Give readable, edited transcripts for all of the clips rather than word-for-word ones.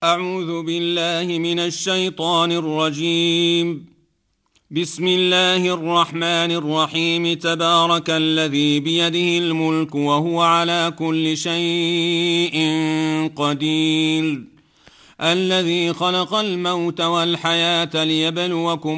أعوذ بالله من الشيطان الرجيم. بسم الله الرحمن الرحيم. تبارك الذي بيده الملك وهو على كل شيء قدير. الذي خلق الموت والحياة ليبلوكم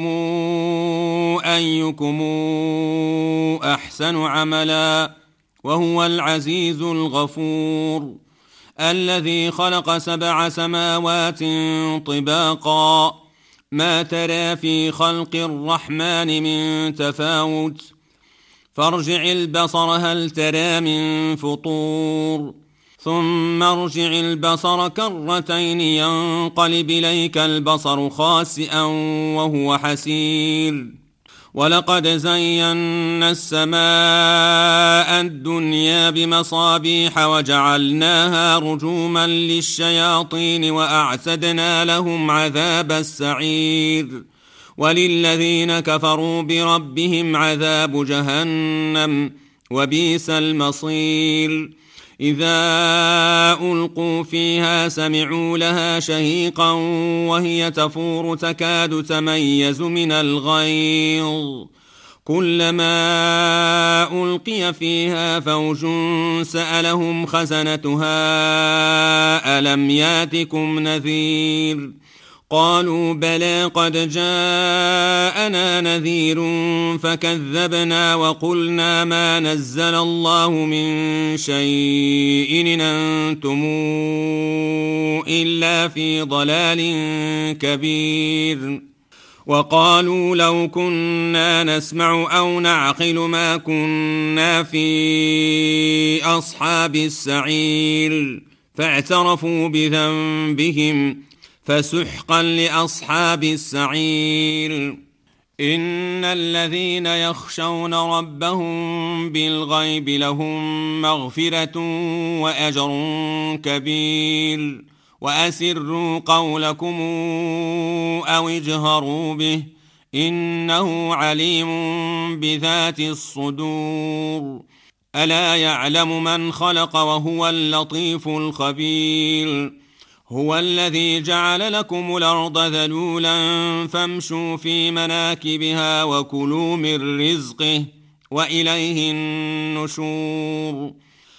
أيكم أحسن عملا وهو العزيز الغفور. الذي خلق 7 سماوات طباقا ما ترى في خلق الرحمن من تفاوت فارجع البصر هل ترى من فطور ثم ارجع البصر كرتين ينقلب إليك البصر خاسئا وهو حسير. ولقد زينا السماء الدنيا بمصابيح وجعلناها رجوما للشياطين وأعتدنا لهم عذاب السعير. وللذين كفروا بربهم عذاب جهنم وبئس المصير. إذا ألقوا فيها سمعوا لها شهيقا وهي تفور تكاد تميز من الغيظ. كلما ألقي فيها فوج سألهم خزنتها ألم ياتكم نذير قالوا بلى قد جاءنا نذير فكذبنا وقلنا ما نزل الله من شيء إن أنتم إلا في ضلال كبير. وقالوا لو كنا نسمع أو نعقل ما كنا في أصحاب السعير فاعترفوا بذنبهم فسحقا لأصحاب السعير. إن الذين يخشون ربهم بالغيب لهم مغفرة وأجر كبير. وأسروا قولكم أو اجهروا به إنه عليم بذات الصدور. ألا يعلم من خلق وهو اللطيف الخبير. هو الذي جعل لكم الأرض ذلولا فامشوا في مناكبها وكلوا من رزقه وإليه النشور.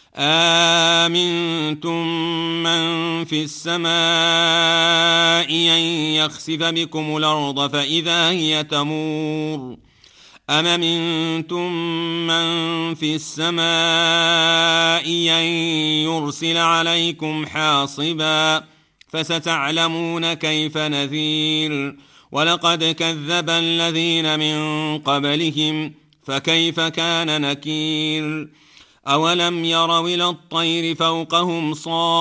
آمنتم من في السماء أن يخسف بكم الأرض فإذا هي تمور أم أمنتم من في السماء أن يرسل عليكم حاصبا فستعلمون كيف نذير. ولقد كذب الذين من قبلهم فكيف كان نكير. أولم يروا إلى الطير فوقهم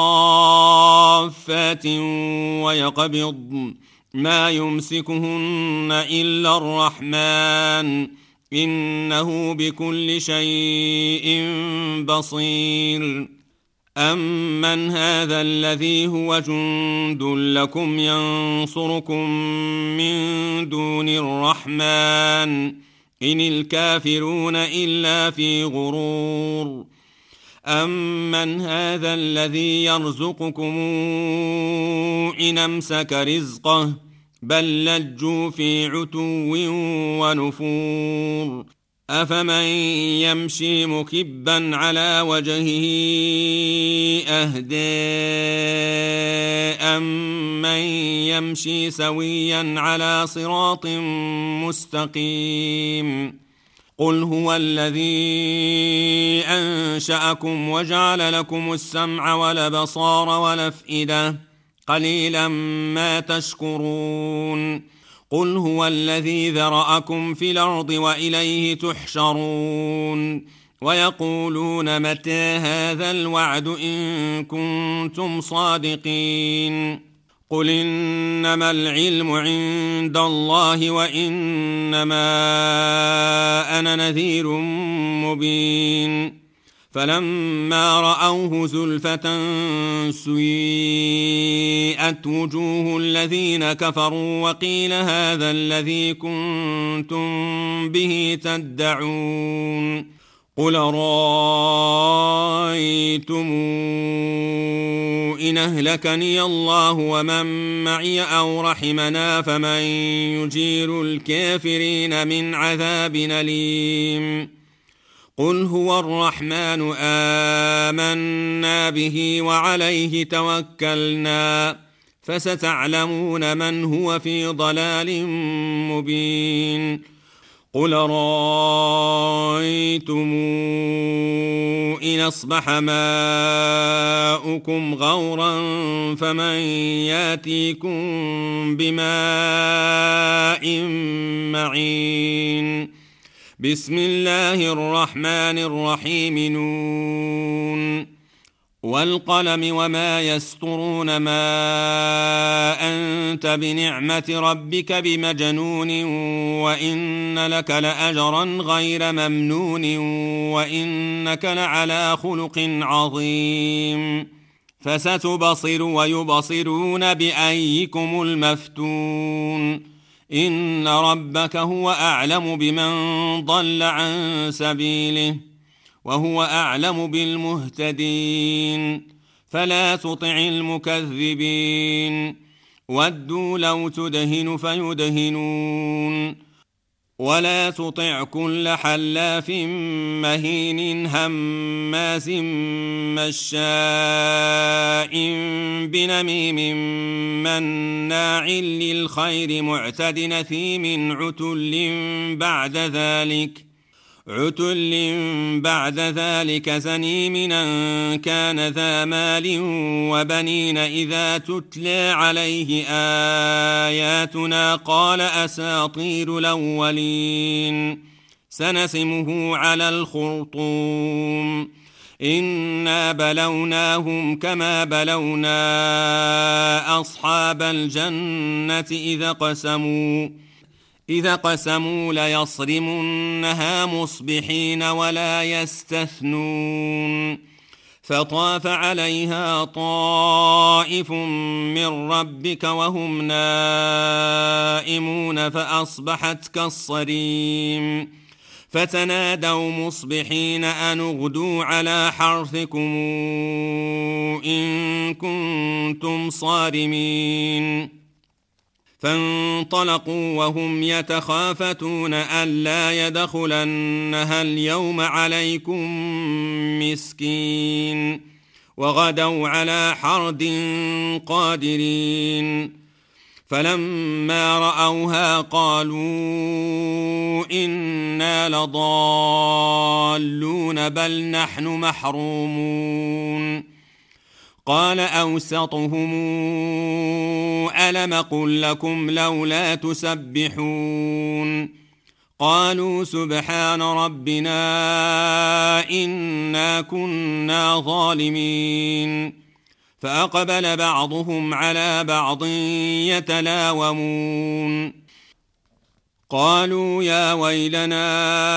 صافات ويقبضن ما يمسكهن إلا الرحمن إنه بكل شيء بصير. أمن هذا الذي هو جند لكم ينصركم من دون الرحمن إن الكافرون إلا في غرور. أمن هذا الذي يرزقكم إن أمسك رزقه بل لجوا في عتو ونفور. أفمن يمشي مكبا على وجهه أهدى أمن يمشي سويا على صراط مستقيم. قل هو الذي أنشأكم وجعل لكم السمع والأبصار والأفئدة قليلا ما تشكرون. قل هو الذي ذرأكم في الأرض وإليه تحشرون. ويقولون متى هذا الوعد إن كنتم صادقين. قل إنما العلم عند الله وإنما أنا نذير مبين. فلما رأوه زلفة سيئت وجوه الذين كفروا وقيل هذا الذي كنتم به تدعون. قل رأيتم إن أهلكني الله ومن معي أو رحمنا فمن يجير الكافرين من عذاب أليم قل هو الرحمن آمنا به وعليه توكلنا فستعلمون من هو في ضلال مبين قل رأيتم إن أصبح ماؤكم غورا فمن ياتيكم بماء معين بسم الله الرحمن الرحيم نون والقلم وما يسطرون ما أنت بنعمة ربك بمجنون وإن لك لأجرا غير ممنون وإنك لعلى خلق عظيم فستبصر ويبصرون بأيكم المفتون إن ربك هو أعلم بمن ضل عن سبيله وهو أعلم بالمهتدين فلا تطع المكذبين ودوا لو تدهن فيدهنون ولا تطع كل حلاف مهين هماز مشاء بنميم مناع للخير معتد نثيم عتل بعد ذلك زنيم أن كان ذا مال وبنين إذا تتلى عليه آياتنا قال أساطير الأولين سنسمه على الخرطوم إنا بلوناهم كما بلونا أصحاب الجنة إذا قسموا ليصرمنها مصبحين ولا يستثنون فطاف عليها طائف من ربك وهم نائمون فأصبحت كالصريم فتنادوا مصبحين أن اغدوا على حرثكم إن كنتم صارمين فانطلقوا وهم يتخافتون ألا يدخلنها اليوم عليكم مسكين وغدوا على حرد قادرين فلما رأوها قالوا إنا لضالون بل نحن محرومون قال أوسطهم ألم قل لكم لولا تسبحون قالوا سبحان ربنا إنا كنا ظالمين فأقبل بعضهم على بعض يتلاومون قالوا يا ويلنا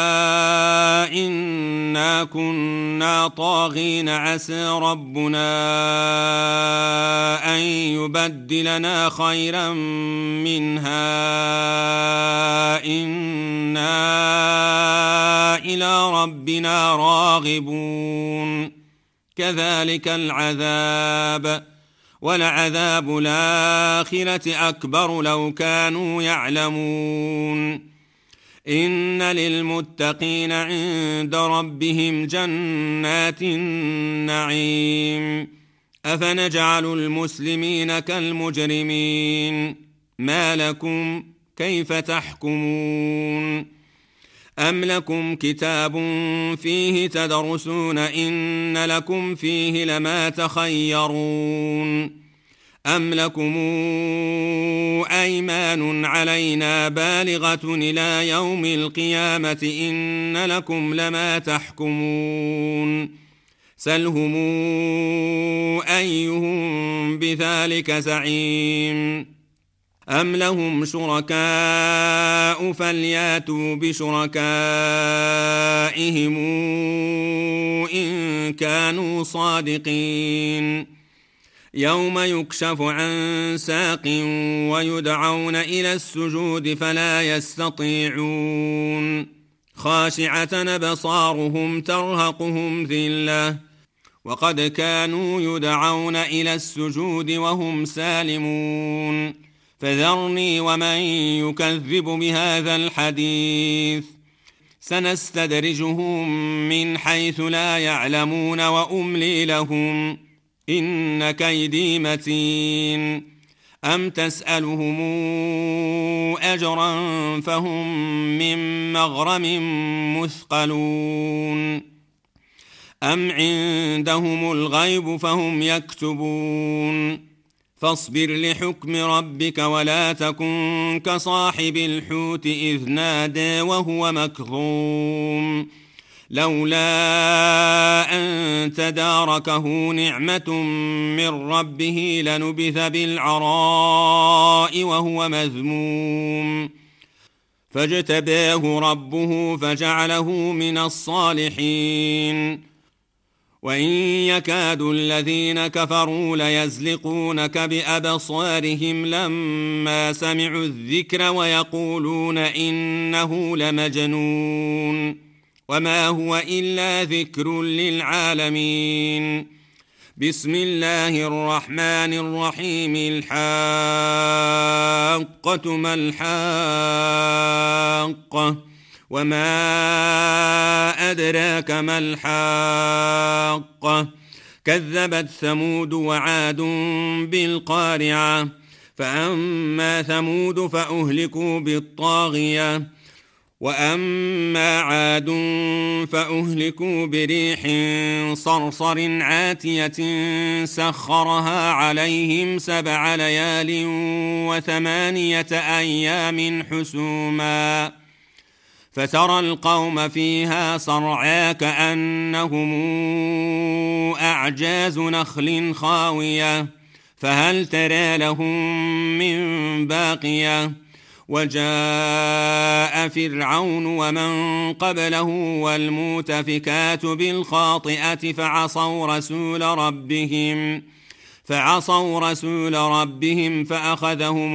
إنا كنا طاغين عسى ربنا أن يبدلنا خيرا منها إنا إلى ربنا راغبون كذلك العذاب ولعذاب الآخرة أكبر لو كانوا يعلمون إن للمتقين عند ربهم جنات النعيم أفنجعل المسلمين كالمجرمين ما لكم كيف تحكمون أم لكم كتاب فيه تدرسون إن لكم فيه لما تخيرون أم لكم أيمان علينا بالغة إلى يوم القيامة إن لكم لما تحكمون سلهم أيهم بذلك زعيم أم لهم شركاء فلياتوا بشركائهم إن كانوا صادقين يوم يكشف عن ساق ويدعون إلى السجود فلا يستطيعون خاشعة أبصارهم ترهقهم ذلة وقد كانوا يدعون إلى السجود وهم سالمون فذرني ومن يكذب بهذا الحديث سنستدرجهم من حيث لا يعلمون وأملي لهم إن كيدي متين أم تسألهم أجرا فهم من مغرم مثقلون أم عندهم الغيب فهم يكتبون فاصبر لحكم ربك ولا تكن كصاحب الحوت إذ نادى وهو مكظوم لولا أن تداركه نعمة من ربه لنبذ بالعراء وهو مذموم فاجتباه ربه فجعله من الصالحين وإن يكاد الذين كفروا ليزلقونك بأبصارهم لما سمعوا الذكر ويقولون إنه لمجنون وما هو إلا ذكر للعالمين بسم الله الرحمن الرحيم الحاقة ما الحاقة وما أدراك ما الحاقة كذبت ثمود وعاد بالقارعة فأما ثمود فأهلكوا بالطاغية وأما عاد فأهلكوا بريح صرصر عاتية سخرها عليهم 7 ليال و8 أيام حسوما فترى القوم فيها صرعى كأنهم أعجاز نخل خاوية فهل ترى لهم من باقية وجاء فرعون ومن قبله والمؤتفكات بالخاطئة فعصوا رسول ربهم فأخذهم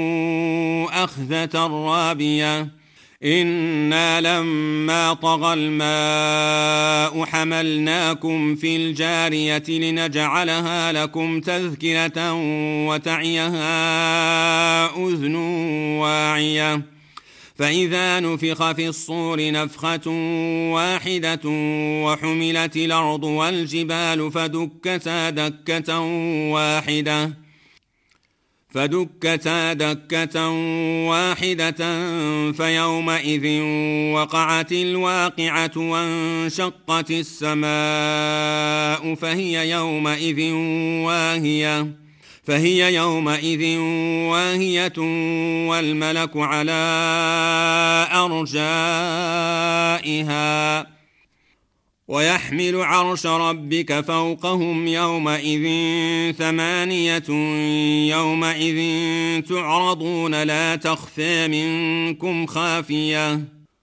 أخذة رابية إنا لما طغى الماء حملناكم في الجارية لنجعلها لكم تذكرة وتعيها أذن واعية فإذا نفخ في الصور نفخة واحدة وحملت الأرض والجبال فدكتا دكة واحدة فيومئذ وقعت الواقعة وانشقت السماء فهي يومئذ واهية والملك على أرجائها ويحمل عرش ربك فوقهم يومئذ 8 يومئذ تعرضون لا تخفى منكم خافية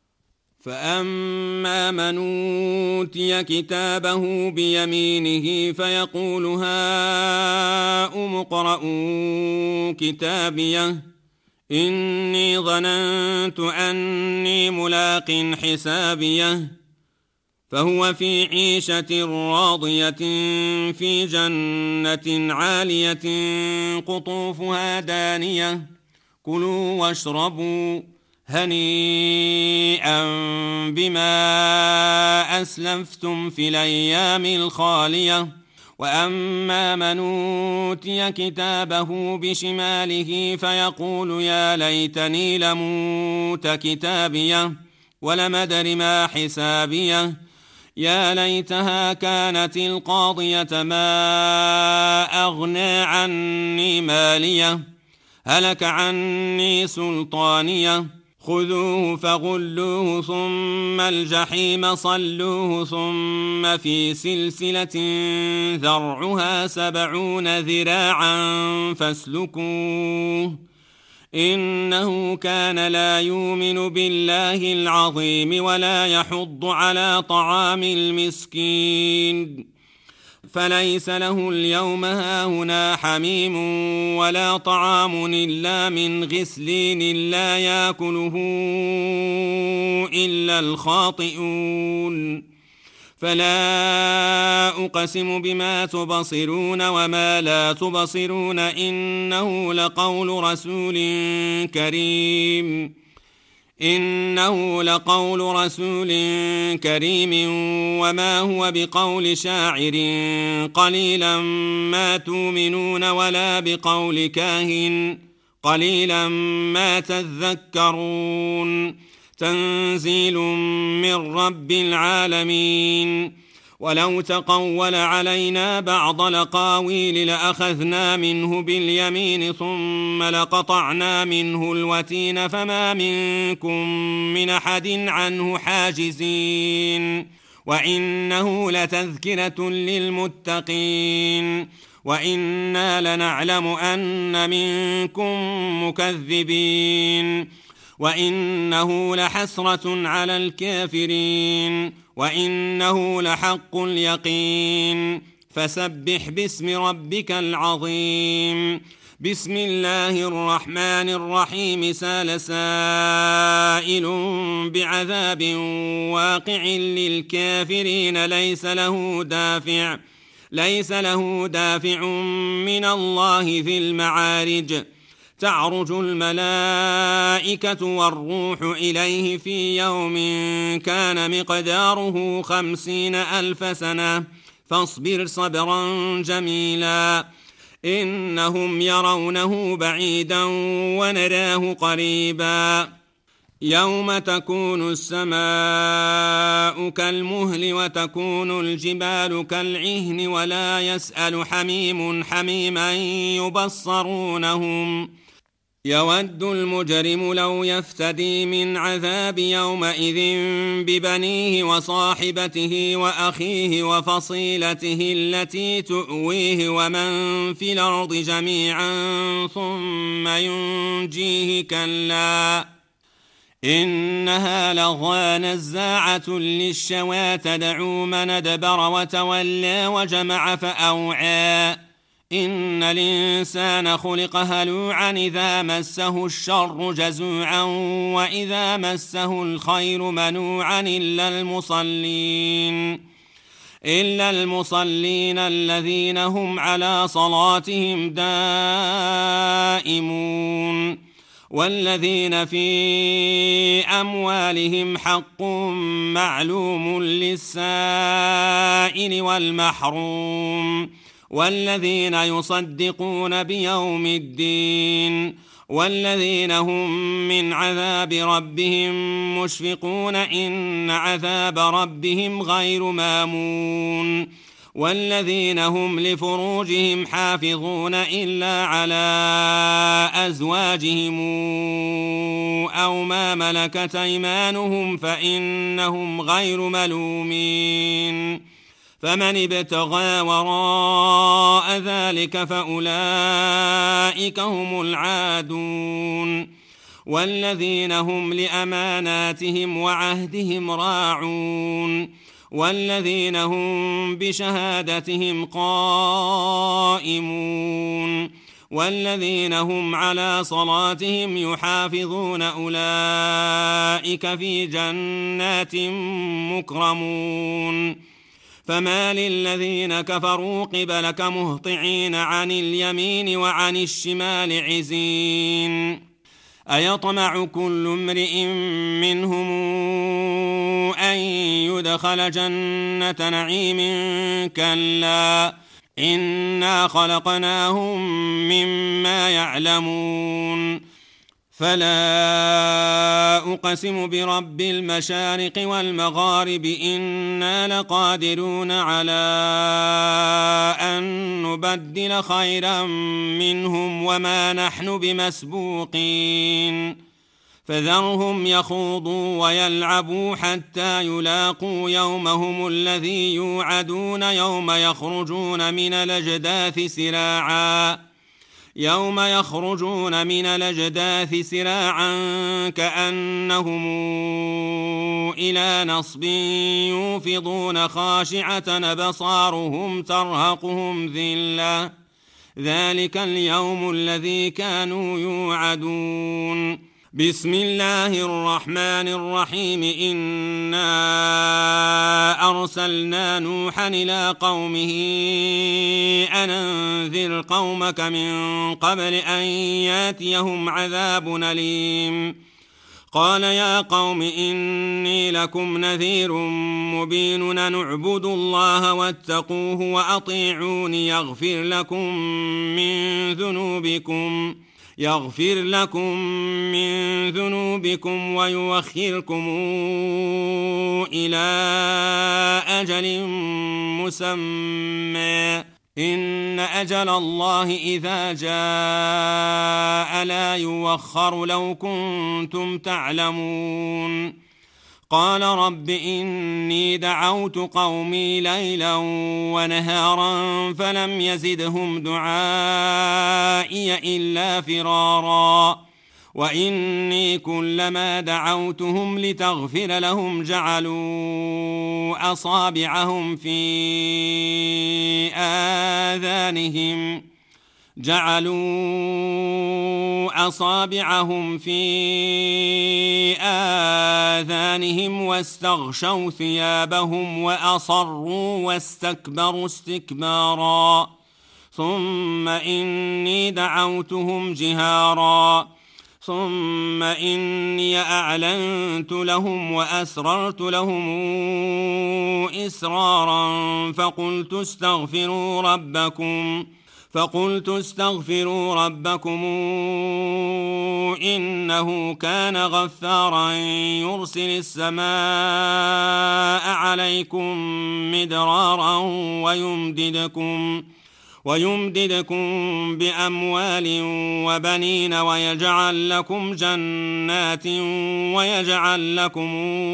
فأما من أوتي كتابه بيمينه فيقول هاؤم اقرءوا كتابيه إني ظننت أني ملاق حسابيه فهو في عيشة راضية في جنة عالية قطوفها دانية كلوا واشربوا هنيئا بما أسلفتم في الأيام الخالية وأما من أوتي كتابه بشماله فيقول يا ليتني لموت كتابيه ولم أدر ما حسابيه يا ليتها كانت القاضية ما أغنى عني ماليه هلك عني سلطانيه خذوه فغلوه ثم الجحيم صلوه ثم في سلسلة ذرعها 70 ذراعا فاسلكوه إنه كان لا يؤمن بالله العظيم ولا يحض على طعام المسكين فليس له اليوم هاهنا حميم ولا طعام إلا من غسلين لا يأكله إلا الخاطئون فلا أقسم بما تبصرون وما لا تبصرون إنه لقول رسول كريم وما هو بقول شاعر قليلا ما تؤمنون ولا بقول كاهن قليلا ما تذكرون تنزيل من رب العالمين ولو تقول علينا بعض الأقاويل لأخذنا منه باليمين ثم لقطعنا منه الوتين فما منكم من أحد عنه حاجزين وإنه لتذكرة للمتقين وإنا لنعلم أن منكم مكذبين وإنه لحسرة على الكافرين وإنه لحق اليقين فسبح باسم ربك العظيم بسم الله الرحمن الرحيم سال سائل بعذاب واقع للكافرين ليس له دافع من الله ذي المعارج تعرج الملائكة والروح إليه في يوم كان مقداره 50,000 سنة فاصبر صبرا جميلا إنهم يرونه بعيدا ونراه قريبا يوم تكون السماء كالمهل وتكون الجبال كالعهن ولا يسأل حميم حميما يبصرونهم يود المجرم لو يفتدي من عذاب يومئذ ببنيه وصاحبته وأخيه وفصيلته التي تؤويه ومن في الأرض جميعا ثم ينجيه كلا إنها لظى نزاعة للشوى تدعو من أدبر وتولى وجمع فأوعى إن الإنسان خلق هلوعا إذا مسه الشر جزوعا وإذا مسه الخير منوعا إلا المصلين الذين هم على صلاتهم دائمون والذين في أموالهم حق معلوم للسائل والمحروم والذين يصدقون بيوم الدين والذين هم من عذاب ربهم مشفقون إن عذاب ربهم غير مامون والذين هم لفروجهم حافظون إلا على أزواجهم أو ما ملكت أيمانهم فإنهم غير ملومين فمن ابتغى وراء ذلك فأولئك هم العادون والذين هم لأماناتهم وعهدهم راعون والذين هم بشهادتهم قائمون والذين هم على صلاتهم يحافظون أولئك في جنات مكرمون فما للذين كفروا قبلك مهطعين عن اليمين وعن الشمال عزين أيطمع كل امرئ منهم أن يدخل جنة نعيم كلا إنا خلقناهم مما يعلمون فلا أقسم برب المشارق والمغارب إنا لقادرون على أن نبدل خيرا منهم وما نحن بمسبوقين فذرهم يخوضوا ويلعبوا حتى يلاقوا يومهم الذي يوعدون يوم يخرجون من الأجداث سراعا يوم يخرجون من الأجداث سراعا كأنهم إلى نصب يوفضون خاشعة أبصارهم ترهقهم ذلة ذلك اليوم الذي كانوا يوعدون. بسم الله الرحمن الرحيم. إنا أرسلنا نوحا إلى قومه أن أنذر قومك من قبل أن ياتيهم عذاب أليم. قال يا قوم إني لكم نذير مبين أن اعبدوا الله واتقوه وأطيعوني يغفر لكم من ذنوبكم ويؤخركم إلى أجل مسمى إن أجل الله إذا جاء لا يوخر لو كنتم تعلمون. قال رب إني دعوت قومي ليلا ونهارا فلم يزدهم دعائي إلا فرارا وإني كلما دعوتهم لتغفر لهم جعلوا أصابعهم في آذانهم واستغشوا ثيابهم وأصروا واستكبروا استكبارا ثم إني دعوتهم جهارا ثم إني أعلنت لهم وأسررت لهم إسرارا فقلت استغفروا ربكم إنه كان غفارا يرسل السماء عليكم مدرارا ويمددكم بأموال وبنين ويجعل لكم جنات ويجعل لكم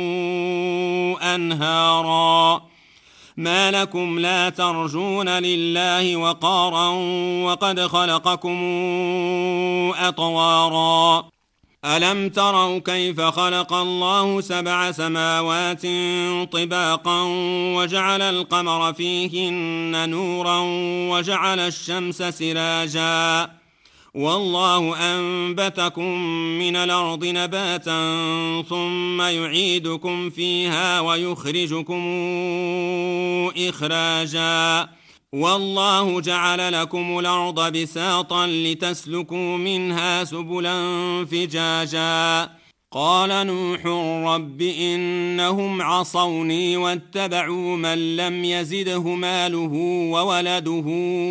أنهارا ما لكم لا ترجون لله وقارا وقد خلقكم أطوارا. ألم تروا كيف خلق الله 7 سماوات طباقا وجعل القمر فيهن نورا وجعل الشمس سراجا والله أنبتكم من الأرض نباتا ثم يعيدكم فيها ويخرجكم إخراجا والله جعل لكم الأرض بساطا لتسلكوا منها سبلا فجاجا. قال نوح رب إنهم عصوني واتبعوا من لم يزده ماله وولده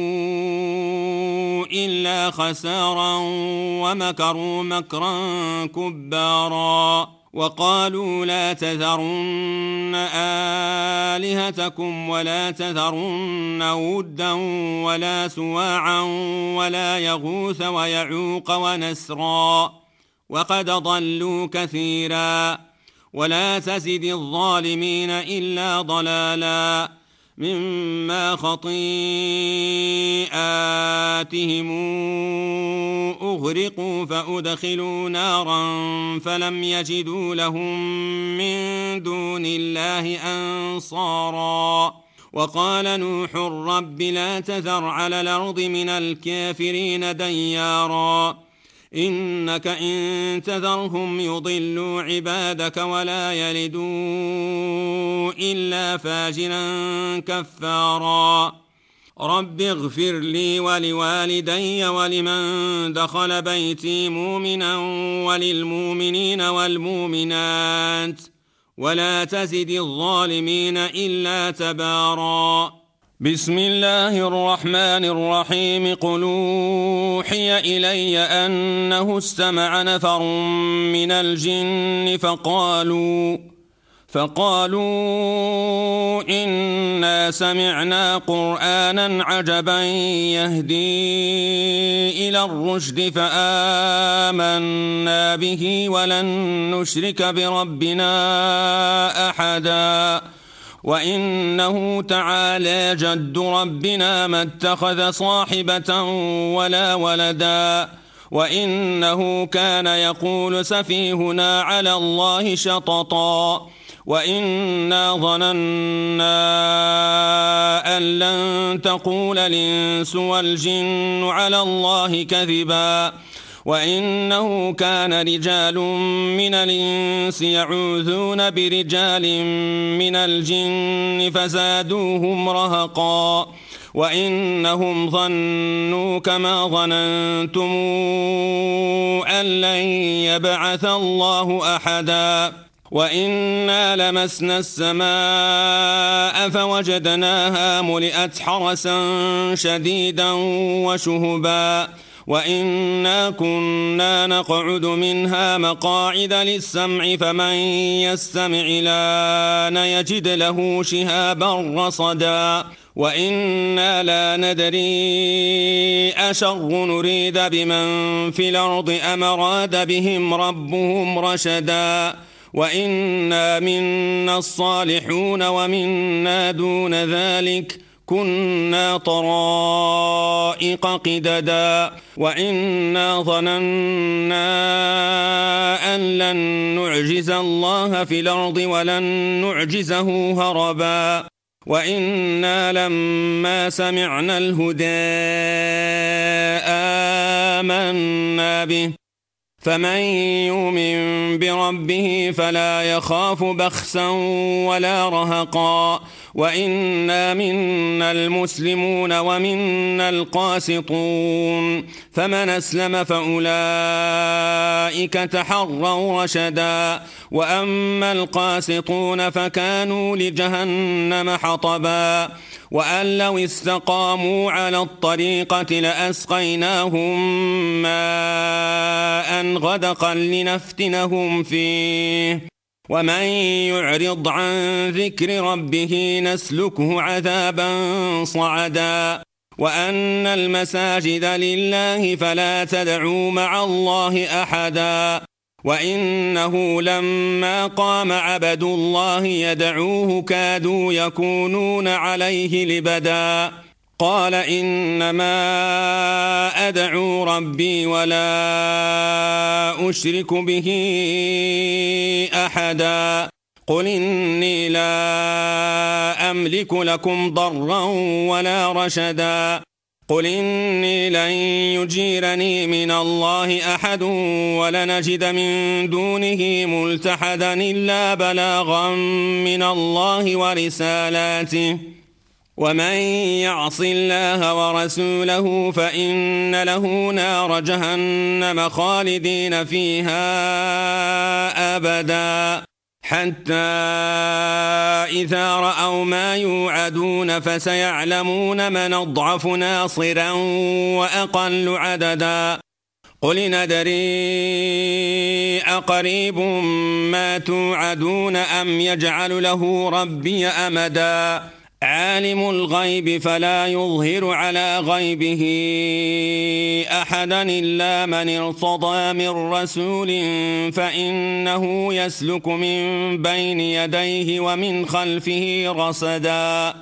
إلا خسارا ومكروا مكرا كبارا وقالوا لا تذرن آلهتكم ولا تذرن ودا ولا سواعا ولا يغوث ويعوق ونسرا وقد ضلوا كثيرا ولا تزد الظالمين إلا ضلالا مما خطيئاتهم أغرقوا فأدخلوا نارا فلم يجدوا لهم من دون الله أنصارا. وقال نوح رب لا تذر على الأرض من الكافرين ديارا إنك إن تذرهم يضلوا عبادك ولا يلدوا إلا فاجرا كفارا. رب اغفر لي ولوالدي ولمن دخل بيتي مؤمنا وللمؤمنين والمؤمنات ولا تزد الظالمين إلا تبارا. بسم الله الرحمن الرحيم. قل أوحي إلي أنه استمع نفر من الجن فقالوا إنا سمعنا قرآنا عجبا يهدي إلى الرشد فآمنا به ولن نشرك بربنا أحدا وإنه تعالى جد ربنا ما اتخذ صاحبة ولا ولدا وإنه كان يقول سفيهنا على الله شططا وإنا ظننا أن لن تقول الإنس والجن على الله كذبا وإنه كان رجال من الإنس يعوذون برجال من الجن فزادوهم رهقا وإنهم ظنوا كما ظننتم أن لن يبعث الله أحدا وإنا لمسنا السماء فوجدناها ملئت حرسا شديدا وشهبا وإنا كنا نقعد منها مقاعد للسمع فمن يستمع الآن يجد له شهابا رصدا وإنا لا ندري أشر نريد بمن في الأرض أم أراد بهم ربهم رشدا وإنا منا الصالحون ومنا دون ذلك كنا طرائق قددا وإنا ظننا أن لن نعجز الله في الأرض ولن نعجزه هربا وإنا لما سمعنا الهدى آمنا به فمن يؤمن بربه فلا يخاف بخسا ولا رهقا وإنا منا المسلمون ومنا القاسطون فمن أسلم فأولئك تحروا رشدا وأما القاسطون فكانوا لجهنم حطبا وأن لو استقاموا على الطريقة لأسقيناهم ماء غدقا لنفتنهم فيه ومن يعرض عن ذكر ربه نسلكه عذابا صعدا وأن المساجد لله فلا تدعوا مع الله أحدا وإنه لما قام عبد الله يدعوه كادوا يكونون عليه لبدا قال إنما أدعو ربي ولا أشرك به أحدا قل إني لا أملك لكم ضرا ولا رشدا قل إني لن يجيرني من الله أحد ولنجد من دونه ملتحدا إلا بلاغا من الله ورسالاته ومن يعص الله ورسوله فإن له نار جهنم خالدين فيها أبدا حتى إذا رأوا ما يوعدون فسيعلمون من أضعف ناصرا وأقل عددا قل ندري أقريب ما توعدون أم يجعل له ربي أمدا عالم الغيب فلا يظهر على غيبه أحدا إلا من ارتضى من رسول فإنه يسلك من بين يديه ومن خلفه رصدا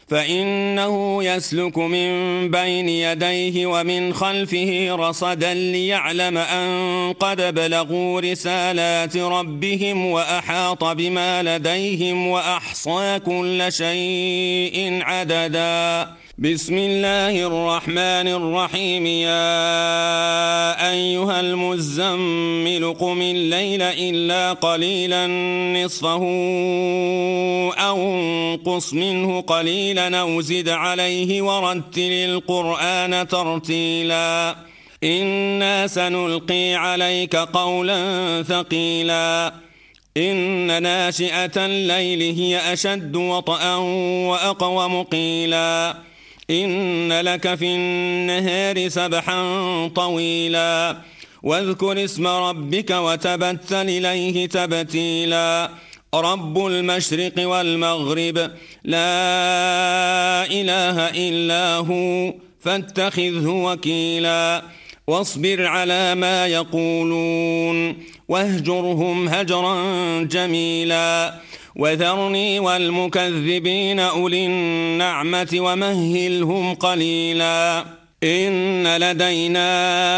ليعلم أن قد بلغوا رسالات ربهم وأحاط بما لديهم وأحصى كل شيء عددا بسم الله الرحمن الرحيم يا أيها المزمل قم الليل إلا قليلا نصفه أو انقص منه قليلا أو زد عليه ورتل القرآن ترتيلا إنا سنلقي عليك قولا ثقيلا إن ناشئة الليل هي أشد وطئا وأقوم قيلا إن لك في النهار سبحا طويلا واذكر اسم ربك وتبتل إليه تبتيلا رب المشرق والمغرب لا إله إلا هو فاتخذه وكيلا واصبر على ما يقولون واهجرهم هجرا جميلا وذرني والمكذبين أولي النعمة ومهلهم قليلا إن لدينا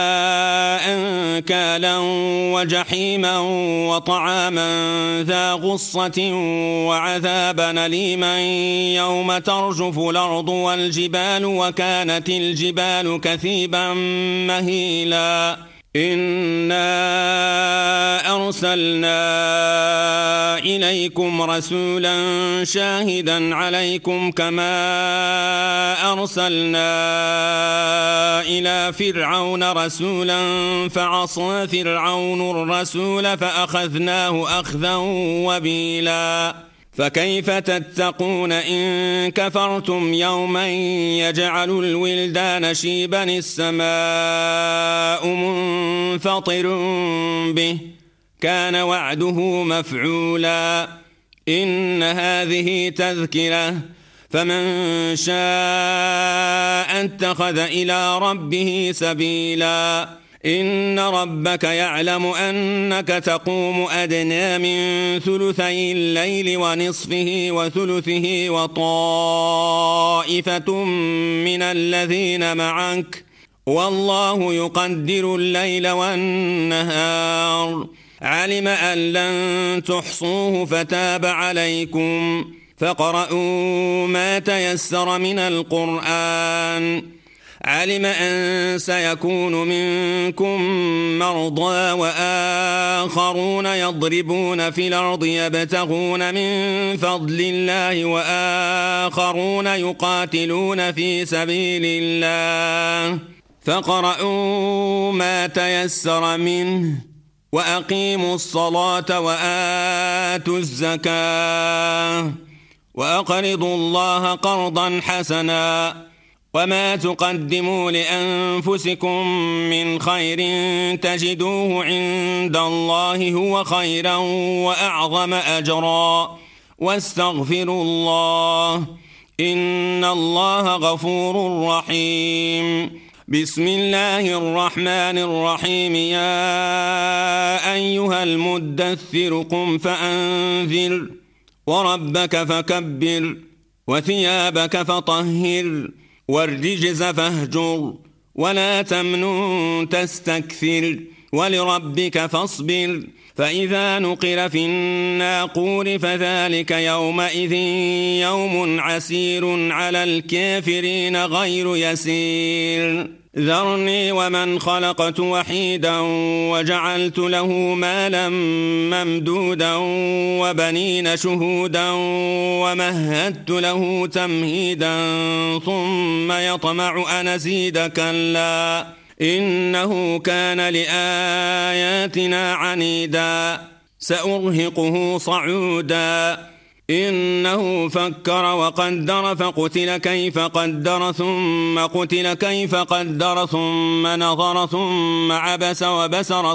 أنكالا وجحيما وطعاما ذا غصة وعذابا أليما يوم ترجف الأرض والجبال وكانت الجبال كثيبا مهيلا إنا أرسلنا إليكم رسولا شاهدا عليكم كما أرسلنا إلى فرعون رسولا فعصى فرعون الرسول فأخذناه أخذا وبيلا فكيف تتقون إن كفرتم يوما يجعل الولدان شيبا السماء منفطر به كان وعده مفعولا إن هذه تذكرة فمن شاء اتخذ إلى ربه سبيلا إن ربك يعلم أنك تقوم أدنى من ثلثي الليل ونصفه وثلثه وطائفة من الذين معك والله يقدر الليل والنهار علم أن لن تحصوه فتاب عليكم فاقرؤوا ما تيسر من القرآن علم أن سيكون منكم مرضى وآخرون يضربون في الأرض يبتغون من فضل الله وآخرون يقاتلون في سبيل الله فاقرؤوا ما تيسر منه وأقيموا الصلاة وآتوا الزكاة وأقرضوا الله قرضا حسنا وما تقدموا لأنفسكم من خير تجدوه عند الله هو خيرا وأعظم أجرا واستغفروا الله إن الله غفور رحيم بسم الله الرحمن الرحيم يا أيها المدثر قم فأنذر وربك فكبر وثيابك فطهر والرجز فاهجر ولا تمنن تستكثر ولربك فاصبر فإذا نقر في الناقور فذلك يومئذ يوم عسير على الكافرين غير يسير ذرني ومن خلقت وحيدا وجعلت له مالا ممدودا وبنين شهودا ومهدت له تمهيدا ثم يطمع أن أزيد كلا إنه كان لآياتنا عنيدا سأرهقه صعودا إنه فكر وقدر فقتل كيف قدر ثم قتل كيف قدر ثم نظر ثم عبس وبسر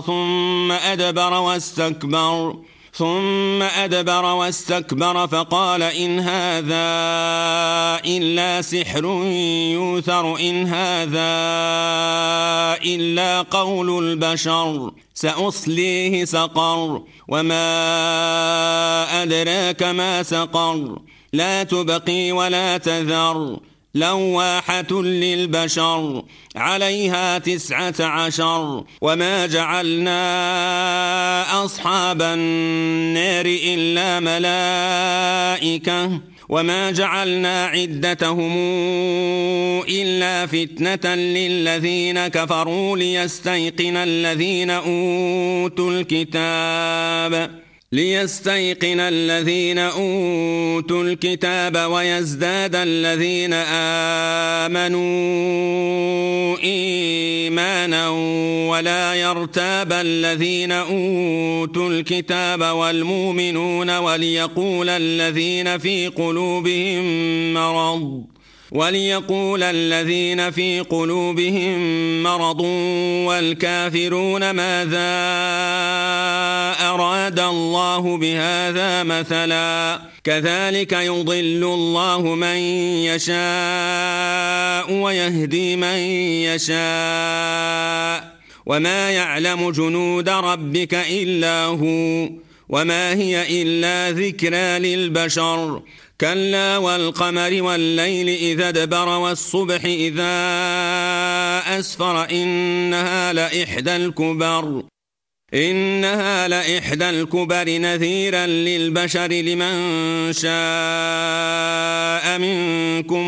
ثم أدبر واستكبر فقال إن هذا إلا سحر يوثر إن هذا إلا قول البشر سأصليه سقر وما أدراك ما سقر لا تبقي ولا تذر لواحة للبشر عليها 19 وما جعلنا أصحاب النار إلا ملائكة وما جعلنا عدتهم إلا فتنة للذين كفروا ليستيقن الذين أوتوا الكتاب ويزداد الذين آمنوا إيمانا ولا يرتاب الذين أوتوا الكتاب والمؤمنون وليقول الذين في قلوبهم مرض والكافرون ماذا أراد الله بهذا مثلا كذلك يضل الله من يشاء ويهدي من يشاء وما يعلم جنود ربك إلا هو وما هي إلا ذكرى للبشر كلا والقمر والليل إذا ادبر والصبح إذا أسفر إنها لإحدى الكبر نذيرا للبشر لمن شاء منكم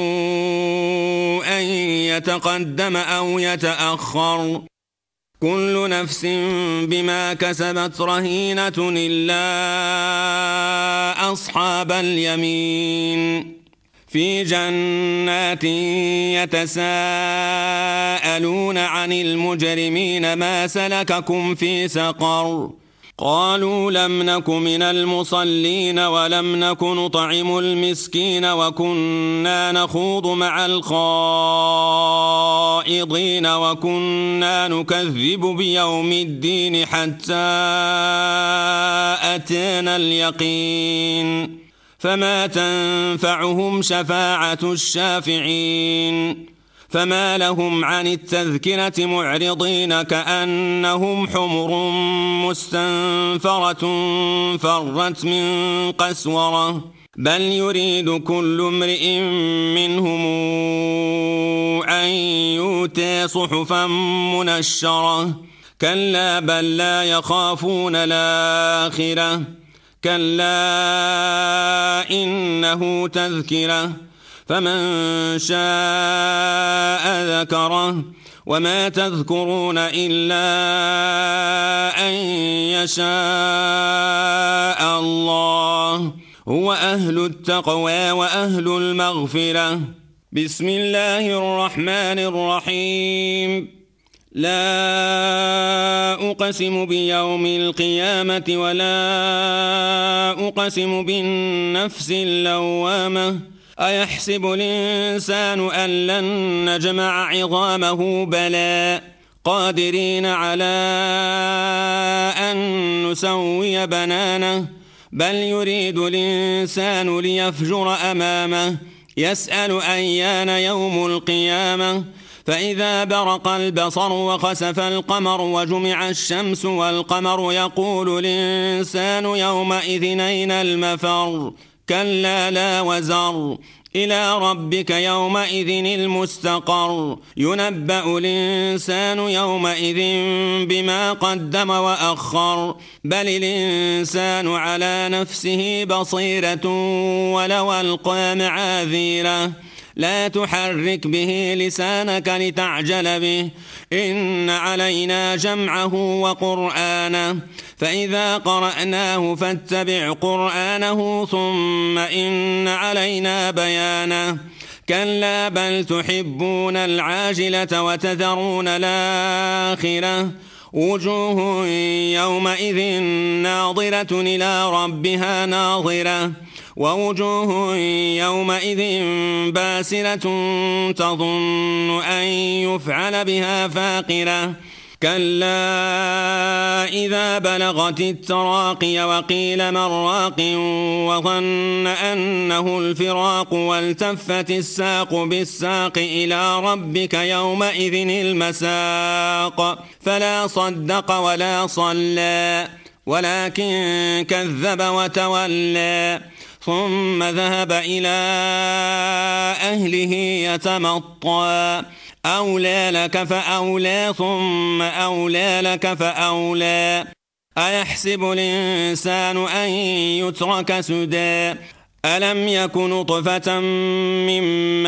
أن يتقدم أو يتأخر كل نفس بما كسبت رهينة إلا أصحاب اليمين في جنات يتساءلون عن المجرمين ما سلككم في سقر قالوا لم نك من المصلين ولم نك نطعم المسكين وكنا نخوض مع الخائضين وكنا نكذب بيوم الدين حتى أتانا اليقين فما تنفعهم شفاعة الشافعين فما لهم عن التذكرة معرضين كأنهم حمر مستنفرة فرت من قسورة بل يريد كل امرئ منهم أن يؤتى صحفا منشرة كلا بل لا يخافون الآخرة كلا إنه تذكرة فمن شاء ذكره وما تذكرون إلا أن يشاء الله هو أهل التقوى وأهل المغفرة بسم الله الرحمن الرحيم لا أقسم بيوم القيامة ولا أقسم بالنفس اللوامة أيحسب الإنسان أن لن نجمع عظامه بلى قادرين على أن نسوي بنانه بل يريد الإنسان ليفجر أمامه يسأل أيان يوم القيامة فإذا برق البصر وخسف القمر وجمع الشمس والقمر يقول الإنسان يومئذ أين المفر كلا لا وزر إلى ربك يومئذ المستقر ينبأ الإنسان يومئذ بما قدم وأخر بل الإنسان على نفسه بصيرة ولو ألقى معاذيره لا تحرك به لسانك لتعجل به إن علينا جمعه وقرآنه فإذا قرأناه فاتبع قرآنه ثم إن علينا بيانه كلا بل تحبون العاجلة وتذرون الآخرة وجوه يومئذ ناظرة إلى ربها ناظرة ووجوه يومئذ باسرة تظن أن يفعل بها فاقرة كلا إذا بلغت التراقي وقيل من راق وظن أنه الفراق والتفت الساق بالساق إلى ربك يومئذ المساق فلا صدق ولا صلى ولكن كذب وتولى ثم ذهب إلى أهله يتمطى أولى لك فأولى ثم أولى لك فأولى أيحسب الإنسان أن يترك سدى ألم يك نطفة من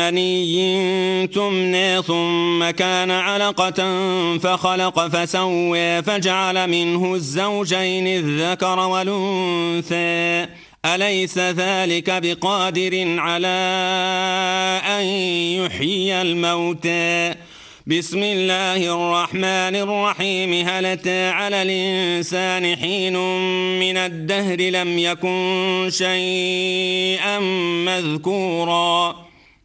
مني تمنى ثم كان علقة فخلق فسوى فجعل منه الزوجين الذكر والأنثى أليس ذلك بقادر على أن يحيي الموتى بسم الله الرحمن الرحيم هل أتى على الإنسان حين من الدهر لم يكن شيئا مذكورا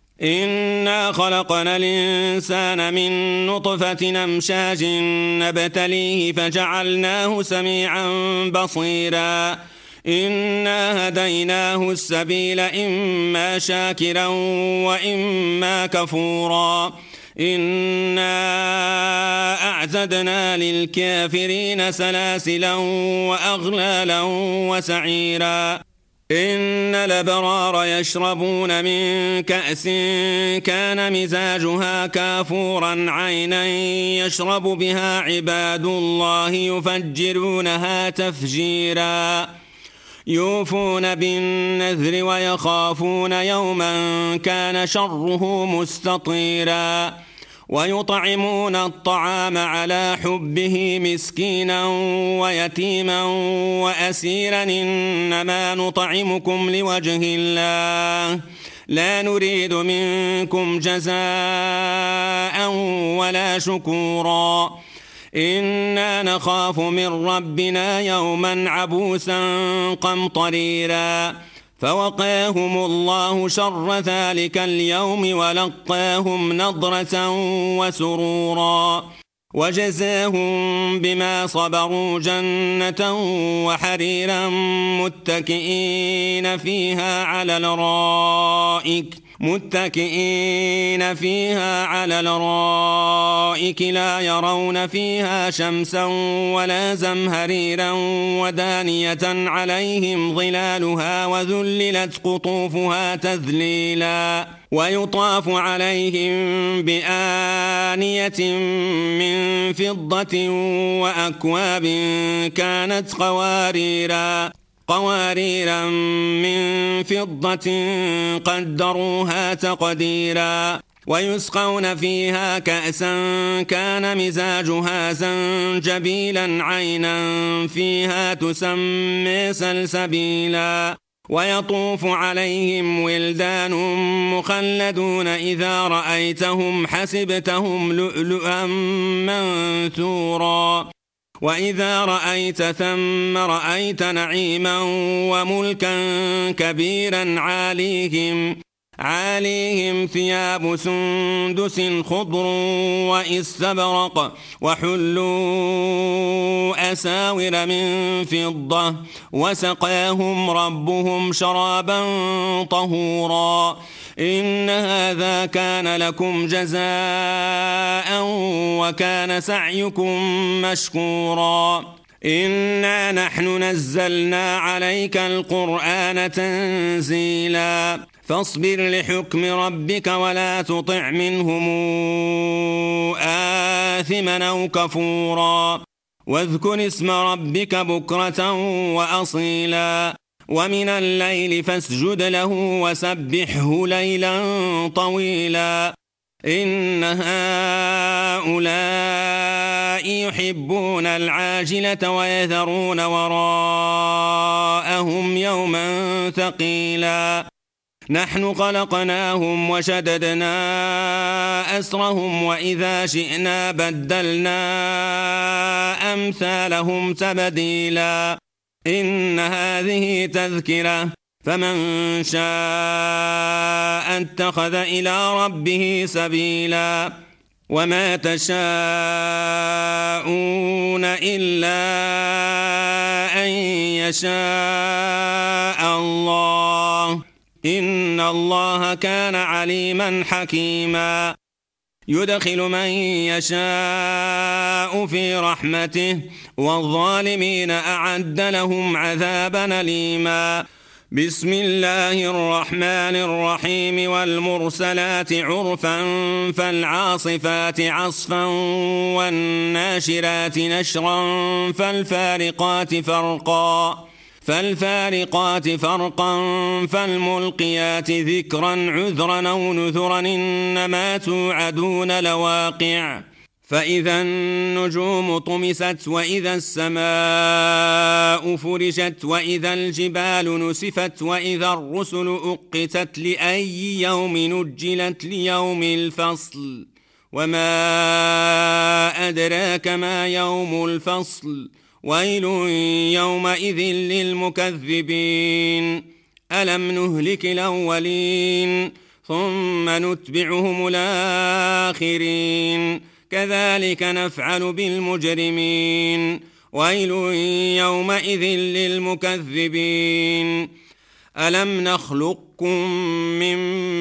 إنا خلقنا الإنسان من نطفة أمشاج نبتليه فجعلناه سميعا بصيرا إنا هديناه السبيل إما شاكرا وإما كفورا إنا وأعتدنا للكافرين سلاسلا وأغلالا وسعيرا إن الأبرار يشربون من كأس كان مزاجها كافورا عينا يشرب بها عباد الله يفجرونها تفجيرا يوفون بالنذر ويخافون يوما كان شره مستطيرا ويطعمون الطعام على حبه مسكينا ويتيما وأسيرا إنما نطعمكم لوجه الله لا نريد منكم جزاء ولا شكورا إنا نخاف من ربنا يوما عبوسا قمطريرا فوقاهم الله شر ذلك اليوم ولقاهم نضرة وسرورا وجزاهم بما صبروا جنة وحريرا متكئين فيها على الارائك لا يرون فيها شمسا ولا زمهريرا ودانية عليهم ظلالها وذللت قطوفها تذليلا ويطاف عليهم بآنية من فضة وأكواب كانت قواريرا من فضة قدروها تقديرا ويسقون فيها كأسا كان مزاجها زنجبيلا عينا فيها تسمى سلسبيلا ويطوف عليهم ولدان مخلدون إذا رأيتهم حسبتهم لؤلؤا منثورا وإذا رأيت ثم رأيت نعيما وملكا كبيرا عاليهم ثياب سندس خضر واستبرق وحلوا أساور من فضة وسقاهم ربهم شرابا طهورا إن هذا كان لكم جزاء وكان سعيكم مشكورا إنا نحن نزلنا عليك القرآن تنزيلا فاصبر لحكم ربك ولا تطع منهم آثما أو كفورا واذكر اسم ربك بكرة وأصيلا ومن الليل فاسجد له وسبحه ليلا طويلا إن هؤلاء يحبون العاجلة ويذرون وراءهم يوما ثقيلا نحن خلقناهم وشددنا أسرهم وإذا شئنا بدلنا أمثالهم تبديلا إن هذه تذكرة فمن شاء اتخذ إلى ربه سبيلا وما تشاءون إلا أن يشاء الله إن الله كان عليما حكيما يدخل من يشاء في رحمته والظالمين أعد لهم عذابا أليما بسم الله الرحمن الرحيم والمرسلات عرفا فالعاصفات عصفا والناشرات نشرا فالفارقات فرقا فالملقيات ذكرا عذرا أو نذرا إنما توعدون لواقع فإذا النجوم طمست وإذا السماء فرجت وإذا الجبال نسفت وإذا الرسل أقتت لأي يوم نجلت ليوم الفصل وما أدراك ما يوم الفصل ويل يومئذ للمكذبين ألم نهلك الأولين ثم نتبعهم الآخرين كذلك نفعل بالمجرمين ويل يومئذ للمكذبين ألم نخلقكم من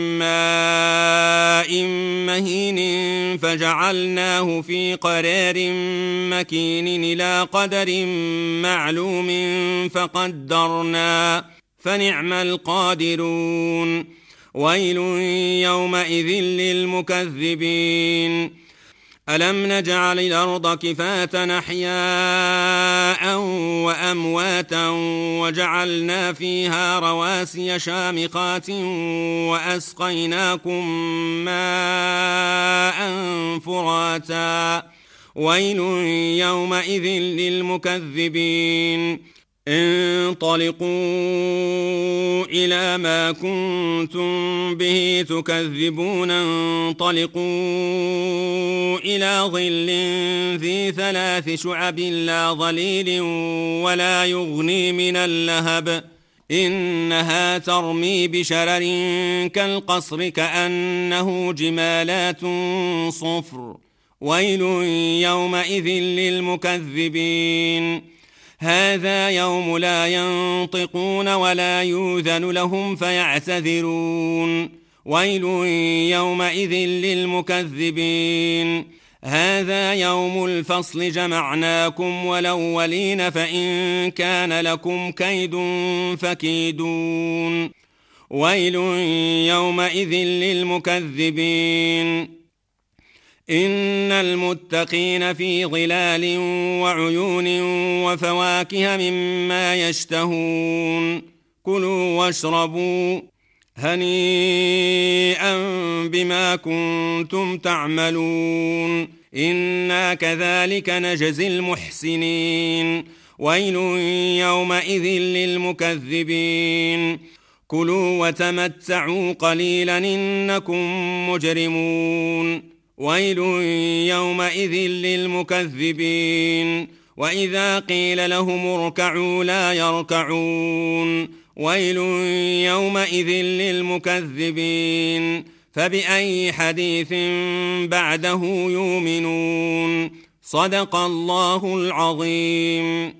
ماء مهين فجعلناه في قرار مكين إلى قدر معلوم فقدرنا فنعم القادرون ويل يومئذ للمكذبين ألم نجعل الأرض كفاة أحياء وأمواتا وجعلنا فيها رواسي شامخات وأسقيناكم ماء فراتا ويل يومئذ للمكذبين انطلقوا إلى ما كنتم به تكذبون انطلقوا إلى ظل ذي 3 شعب لا ظليل ولا يغني من اللهب إنها ترمي بشرر كالقصر كأنه جمالات صفر ويل يومئذ للمكذبين هذا يوم لا ينطقون ولا يؤذن لهم فيعتذرون ويل يومئذ للمكذبين هذا يوم الفصل جمعناكم والأولين فإن كان لكم كيد فكيدون ويل يومئذ للمكذبين إن المتقين في ظلال وعيون وفواكه مما يشتهون كلوا واشربوا هنيئا بما كنتم تعملون إنا كذلك نجزي المحسنين ويل يومئذ للمكذبين كلوا وتمتعوا قليلا إنكم مجرمون ويل يومئذ للمكذبين وإذا قيل لهم اركعوا لا يركعون ويل يومئذ للمكذبين فبأي حديث بعده يؤمنون صدق الله العظيم.